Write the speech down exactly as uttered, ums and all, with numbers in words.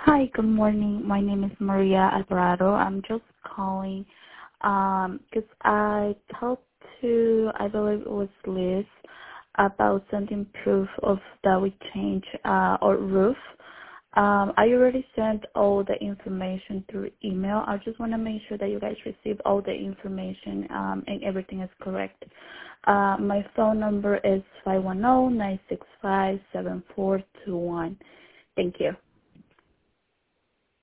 Hi, good morning. My name is Maria Alvarado. I'm just calling um 'cause I talked to, I believe it was Liz, about sending proof of that we change uh, our roof. Um, I already sent all the information through email. I just want to make sure that you guys receive all the information um, and everything is correct. Uh, my phone number is five one zero, nine six five, seven four two one. Thank you.